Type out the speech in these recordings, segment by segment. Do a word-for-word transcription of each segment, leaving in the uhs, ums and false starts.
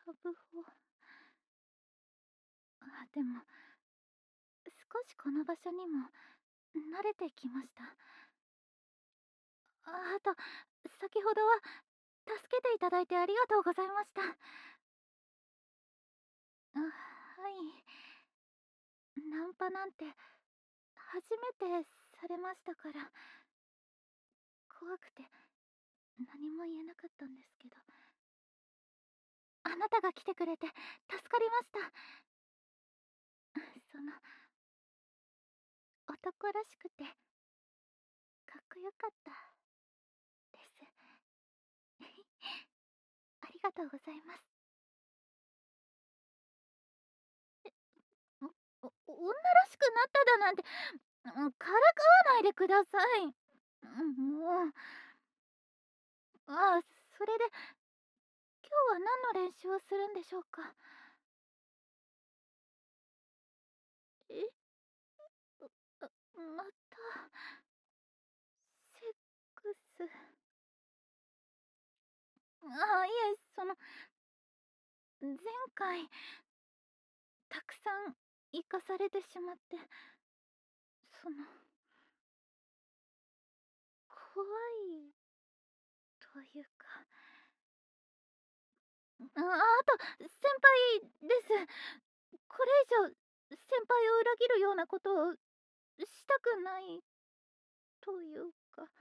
ハブホ。あ、でも、少しこの場所にも慣れてきました。ああと、先ほどは助けていただいてありがとうございました。あ、はい。ナンパなんて初めてされましたから、怖くて何も言えなかったんですけど、あなたが来てくれて助かりました。その、男らしくてかっこよかったです。ありがとうございます。お女らしくなっただなんて、うん、からかわないでください。うん、もう。ああ、それで、今日は何の練習をするんでしょうか。え、あ、また、セックス。ああ、いえ、その、前回、たくさん行かされてしまって、その、怖いというか、あ、あと、先輩です。これ以上、先輩を裏切るようなことをしたくないというか。あ、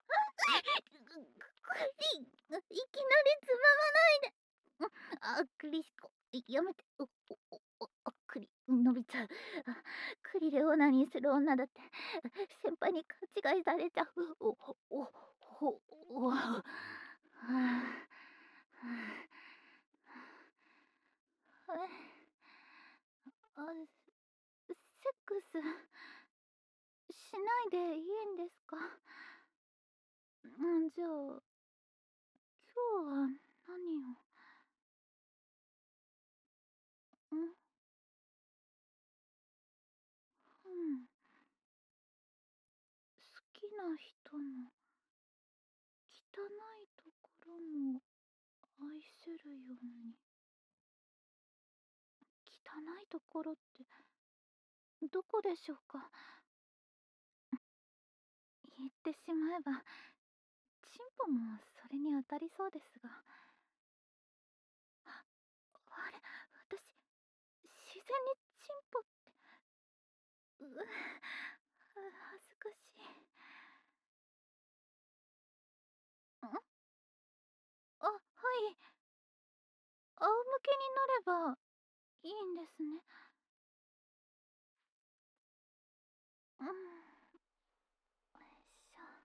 いいきなりつままないで。あ、クリスコ、やめて。お、お、お、お、クリ、伸びちゃう。クリでオナニーする女だって、先輩に勘違いされちゃう。お、お、お、お、はあ、あ、セックスしないでいいんですか？うん、じゃあ、今日は何を？ん？うん。好きな人の汚いところも愛せるように。汚いところってどこでしょうか？言ってしまえば、チンポもそれに当たりそうですが。あ、あれ、私、自然にチンポって、う、恥ずかしい。ん？あ、はい。仰向けになればいいんですね。うん。よいしょ。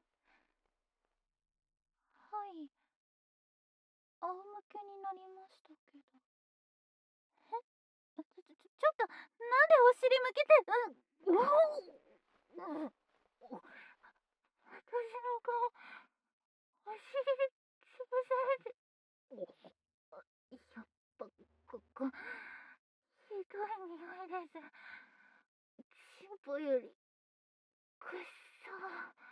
はい。仰向けになりましたけど。え？ちょちょちょちょっと、なんでお尻向けて、うん、おお、うん、お、私の顔、お尻潰されて、お、やっぱ、ここ、ひどい匂いです。チンポより、くっそー。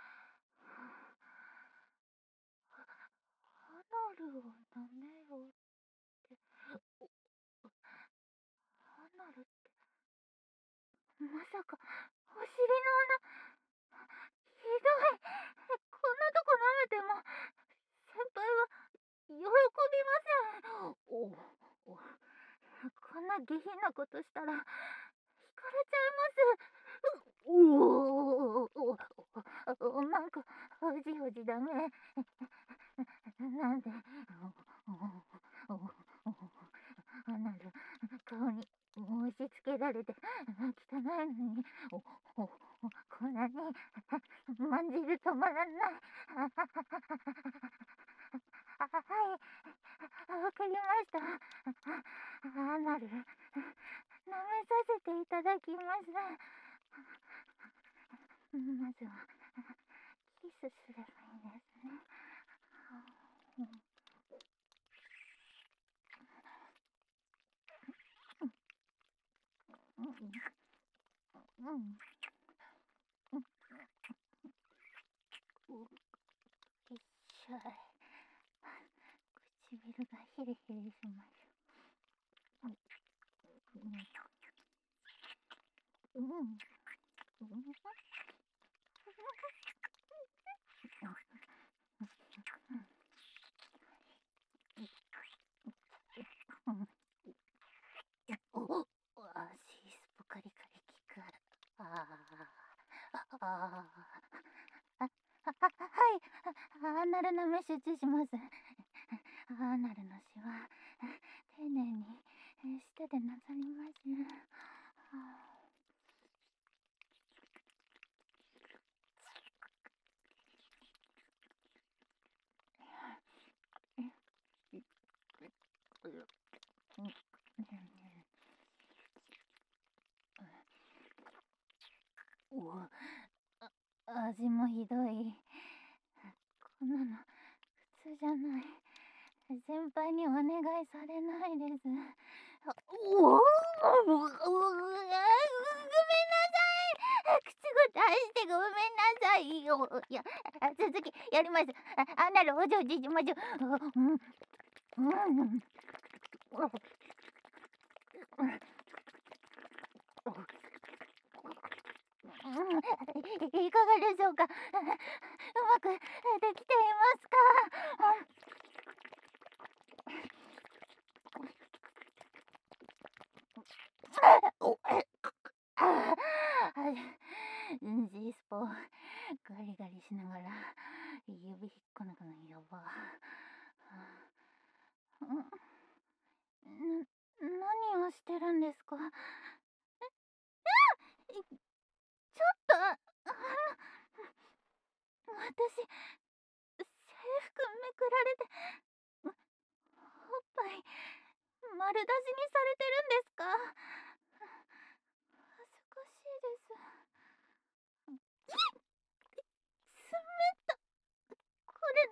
アナルを舐めろって、アナルって、まさか、お尻の穴、ひどい。こんなとこ舐めても、先輩は喜びません。おお、こんな下品なことしたら、惹かれちゃいます。うおおお、なんか、おじおじだね。なんで、おおアナル、顔に押し付けられて、汚いのに、おおこんなに、まんじる止まらない。あ、はい、わかりました。アナル、舐めさせていただきます。まずは、キスすればいいですね。うん、うん、うん。いっしょい。唇がヒリヒリします。 お、あ、シースポカリカリ効く。ああ、ああ、あ、は、はい、アーナルの目集中します。アーナルのシワ、丁寧に舌でなさります。お、あ、味もひどい。こんなの普通じゃない。先輩にお願いされないです。おお、ごめんなさい。口ご出してごめんなさいよ。いや、続きやります。あ、アナルお嬢じしましょう。うん、うん。いかがでしょうか。うまくできていますか。おえジスポガリガリしながら指引っこ抜くのやば。ん何をしてるんですか。ちょっとあの私制服めくられておっぱい丸出しにされてるんですか。恥ずかしいです。冷た。これ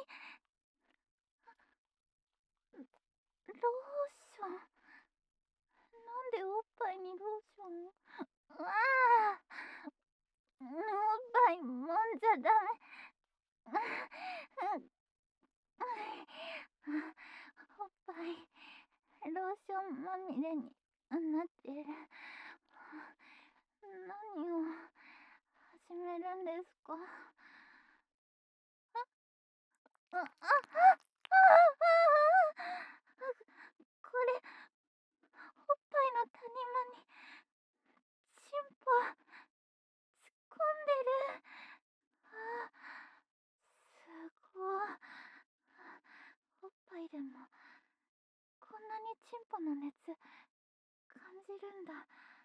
何。ローション。なんでおっぱいにローション。うわあ、おっぱいもんじゃダメ。おっぱいローションまみれになってる。何を始めるんですか。あ、あ、あ、あ、あ、これおっぱいの谷間にチンポ突っ込んでる。あ、すごい。おっぱいでもこんなにチンポの熱感じるんだ。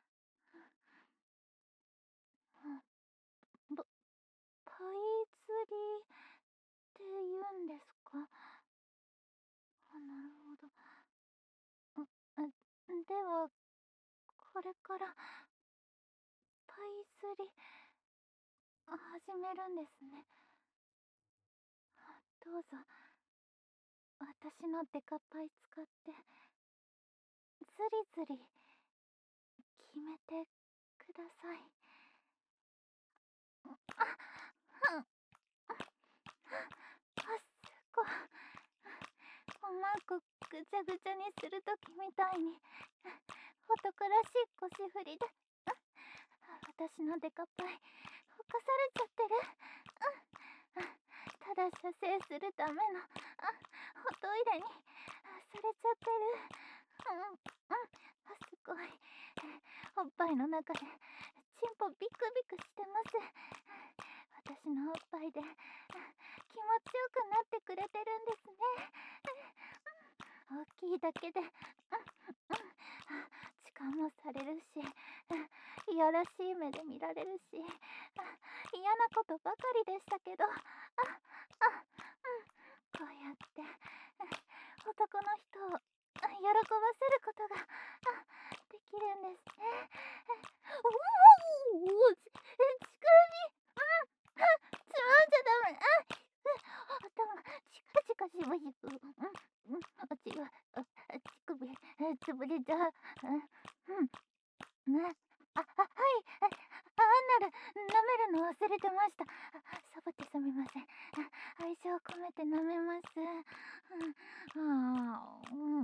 パパイ釣りって言うんですか。あ、なるほど。ではこれからパイ釣り始めるんですね。どうぞ私のデカパイ使ってずりずり決めてください。あ、うん、あ、すごい。うまくぐちゃぐちゃにするときみたいに男らしい腰振りで私のデカパイほかされちゃってる。ただ射精するためのおトイレにされちゃってる。うんうん、すごい。おっぱいの中でチンポビクビクしてます。私のおっぱいで気持ちよくなってくれてるんですね。大きいだけで痴漢もされるし、いやらしい目で見られるし、嫌なことばかりでしたけど、ああ、こうやって男の人を喜ばせることができるんですね。おお、乳首、うん、つまんじゃダメ。あ、頭チカチカしぶしぶ。うん、うん、あっちが乳首つぶれちゃう。うん、ね、あ、あ、はい、あ、アンナル舐めるの忘れてました。サボってすみません。愛情込めて舐めます。うん、あー、うん。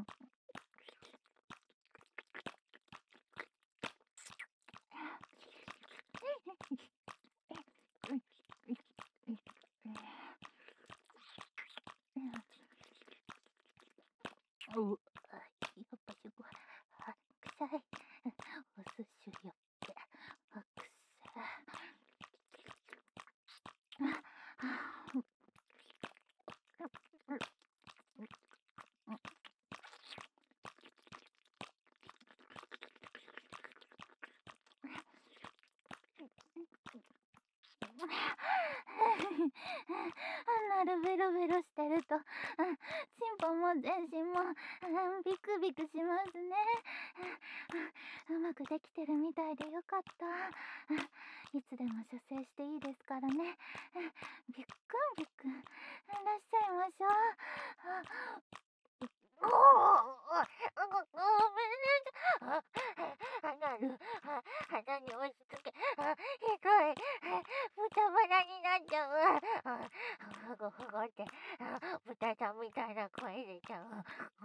なるベロベロしてると、チンポも全身もビクビクしますね。うまくできてるみたいでよかった。いつでも射精していいですからね。びっくんびっくん。いらっしゃいましょう。ごごごめんなさい。鼻に鼻に押し付け、ひどい。豚バラになっちゃう。ふごふごって豚さんみたいな声出ちゃう。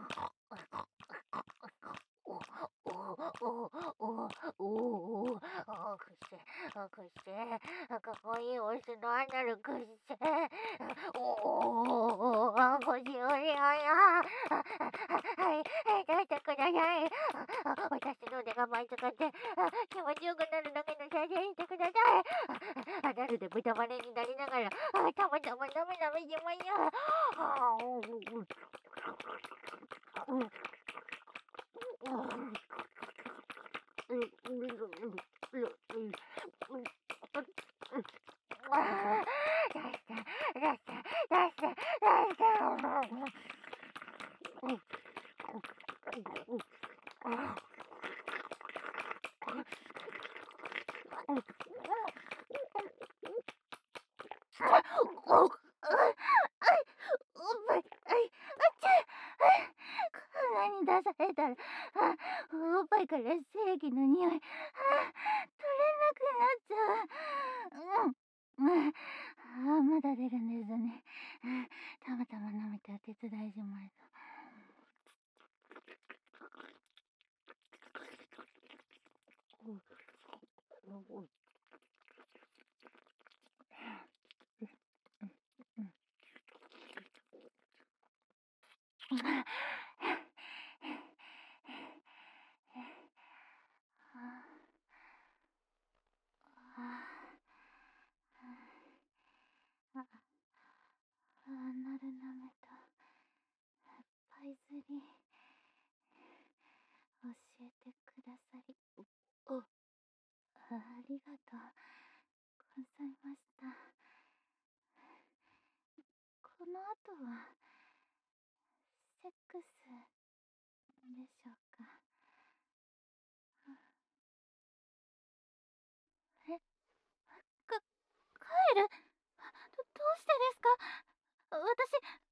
おおおおおおくしてくしてかっこいいオスのアナルくしておおお腰折れやはい出してください。私の腕が前使って気持ちよくなるだけの写真してください。アナルで豚バレになりながらたまたまダメダメしまいよ。出されたらおっぱいから正義の匂い取れなくなっちゃう。うん、あまだ出るんですね。たまたま舐めてお手伝いします。あなるなめとパイズリ教えてくださりおありがとうございました。この後はセックスでしょうか。えか帰るどどうしてですか。私